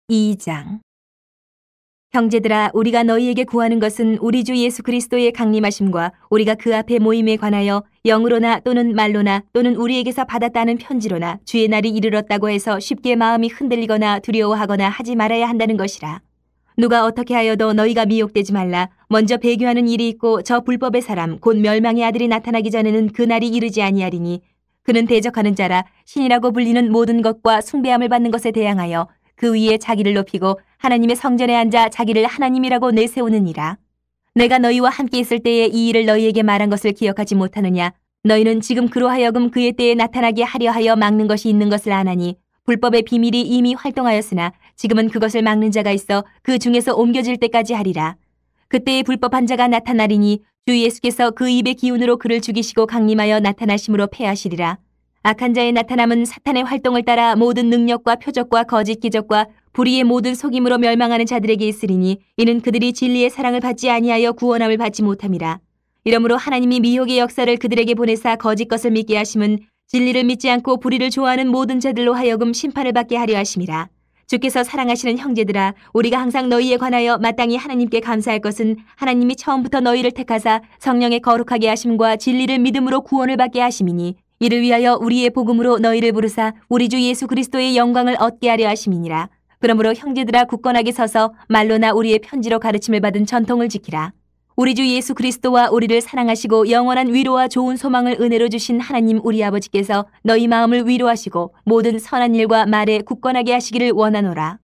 2장. 형제들아, 우리가 너희에게 구하는 것은 우리 주 예수 그리스도의 강림하심과 우리가 그 앞에 모임에 관하여 영으로나 또는 말로나 또는 우리에게서 받았다는 편지로나 주의 날이 이르렀다고 해서 쉽게 마음이 흔들리거나 두려워하거나 하지 말아야 한다는 것이라. 누가 어떻게 하여도 너희가 미혹되지 말라. 먼저 배교하는 일이 있고 저 불법의 사람 곧 멸망의 아들이 나타나기 전에는 그 날이 이르지 아니하리니 그는 대적하는 자라. 신이라고 불리는 모든 것과 숭배함을 받는 것에 대항하여 그 위에 자기를 높이고 하나님의 성전에 앉아 자기를 하나님이라고 내세우느니라. 내가 너희와 함께 있을 때에 이 일을 너희에게 말한 것을 기억하지 못하느냐? 너희는 지금 그로 하여금 그의 때에 나타나게 하려 하여 막는 것이 있는 것을 아나니 불법의 비밀이 이미 활동하였으나 지금은 그것을 막는 자가 있어 그 중에서 옮겨질 때까지 하리라. 그때에 불법한 자가 나타나리니 주 예수께서 그 입의 기운으로 그를 죽이시고 강림하여 나타나심으로 패하시리라. 악한 자의 나타남은 사탄의 활동을 따라 모든 능력과 표적과 거짓 기적과 불의의 모든 속임으로 멸망하는 자들에게 있으리니 이는 그들이 진리의 사랑을 받지 아니하여 구원함을 받지 못함이라. 이러므로 하나님이 미혹의 역사를 그들에게 보내사 거짓 것을 믿게 하심은 진리를 믿지 않고 불의를 좋아하는 모든 자들로 하여금 심판을 받게 하려 하심이라. 주께서 사랑하시는 형제들아, 우리가 항상 너희에 관하여 마땅히 하나님께 감사할 것은 하나님이 처음부터 너희를 택하사 성령의 거룩하게 하심과 진리를 믿음으로 구원을 받게 하심이니 이를 위하여 우리의 복음으로 너희를 부르사 우리 주 예수 그리스도의 영광을 얻게 하려 하심이니라. 그러므로 형제들아, 굳건하게 서서 말로나 우리의 편지로 가르침을 받은 전통을 지키라. 우리 주 예수 그리스도와 우리를 사랑하시고 영원한 위로와 좋은 소망을 은혜로 주신 하나님 우리 아버지께서 너희 마음을 위로하시고 모든 선한 일과 말에 굳건하게 하시기를 원하노라.